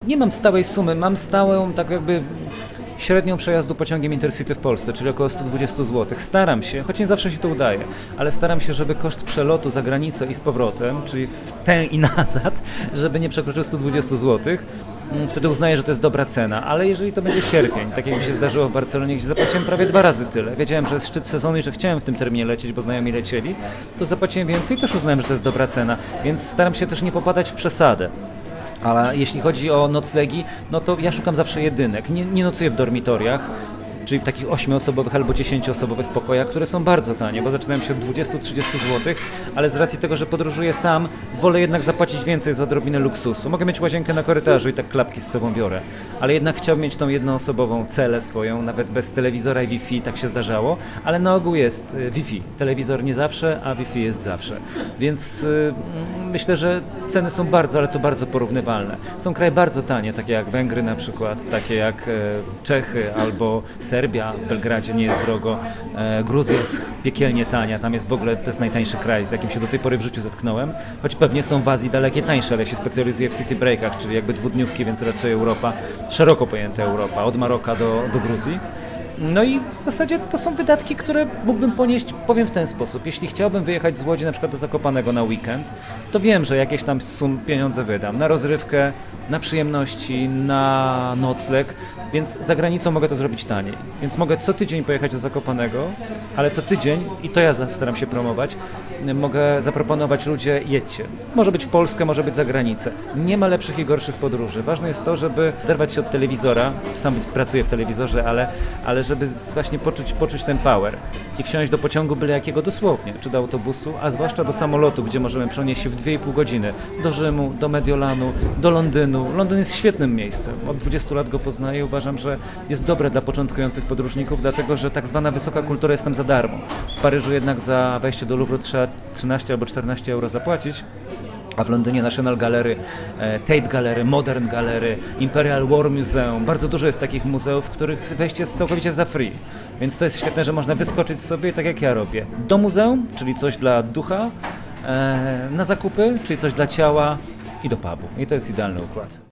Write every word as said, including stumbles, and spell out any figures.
Nie mam stałej sumy, mam stałą tak jakby średnią przejazdu pociągiem Intercity w Polsce, czyli około sto dwadzieścia złotych. Staram się, choć nie zawsze się to udaje, ale staram się, żeby koszt przelotu za granicę i z powrotem, czyli w tę i nazad, żeby nie przekroczył sto dwadzieścia złotych. Wtedy uznaję, że to jest dobra cena, ale jeżeli to będzie sierpień, tak jak mi się zdarzyło w Barcelonie, gdzie zapłaciłem prawie dwa razy tyle, wiedziałem, że jest szczyt sezonu i że chciałem w tym terminie lecieć, bo znajomi lecieli, to zapłaciłem więcej i też uznałem, że to jest dobra cena, więc staram się też nie popadać w przesadę. Ale jeśli chodzi o noclegi, no to ja szukam zawsze jedynek. Nie, nie nocuję w dormitoriach, czyli w takich ośmioosobowych albo dziesięcioosobowych pokojach, które są bardzo tanie, bo zaczynają się od dwudziestu do trzydziestu złotych, ale z racji tego, że podróżuję sam, wolę jednak zapłacić więcej za odrobinę luksusu. Mogę mieć łazienkę na korytarzu i tak klapki z sobą biorę, ale jednak chciałbym mieć tą jednoosobową celę swoją, nawet bez telewizora i Wi-Fi, tak się zdarzało, ale na ogół jest Wi-Fi. Telewizor nie zawsze, a Wi-Fi jest zawsze. Więc yy, myślę, że ceny są bardzo, ale to bardzo porównywalne. Są kraje bardzo tanie, takie jak Węgry na przykład, takie jak yy, Czechy albo Serbia, w Belgradzie nie jest drogo, e, Gruzja jest piekielnie tania, tam jest w ogóle, to jest najtańszy kraj, z jakim się do tej pory w życiu zetknąłem, choć pewnie są w Azji dalekie tańsze, ale ja się specjalizuję w city breakach, czyli jakby dwudniówki, więc raczej Europa, szeroko pojęta Europa, od Maroka do, do Gruzji. No i w zasadzie to są wydatki, które mógłbym ponieść, powiem w ten sposób. Jeśli chciałbym wyjechać z Łodzi na przykład do Zakopanego na weekend, to wiem, że jakieś tam sum pieniądze wydam na rozrywkę, na przyjemności, na nocleg, więc za granicą mogę to zrobić taniej. Więc mogę co tydzień pojechać do Zakopanego, ale co tydzień, i to ja staram się promować, mogę zaproponować ludzie, jedźcie. Może być w Polskę, może być za granicę. Nie ma lepszych i gorszych podróży. Ważne jest to, żeby oderwać się od telewizora. Sam pracuję w telewizorze, ale, ale żeby właśnie poczuć, poczuć ten power i wsiąść do pociągu byle jakiego dosłownie, czy do autobusu, a zwłaszcza do samolotu, gdzie możemy przenieść się w dwie i pół godziny do Rzymu, do Mediolanu, do Londynu. Londyn jest świetnym miejscem. Od dwudziestu lat go poznaję i uważam, że jest dobre dla początkujących podróżników, dlatego że tak zwana wysoka kultura jest tam za darmo. W Paryżu jednak za wejście do Louvru trzeba trzynaście albo czternaście euro zapłacić, a w Londynie National Gallery, Tate Gallery, Modern Gallery, Imperial War Museum, bardzo dużo jest takich muzeów, w których wejście jest całkowicie za free. Więc to jest świetne, że można wyskoczyć sobie, tak jak ja robię, do muzeum, czyli coś dla ducha, na zakupy, czyli coś dla ciała i do pubu. I to jest idealny układ.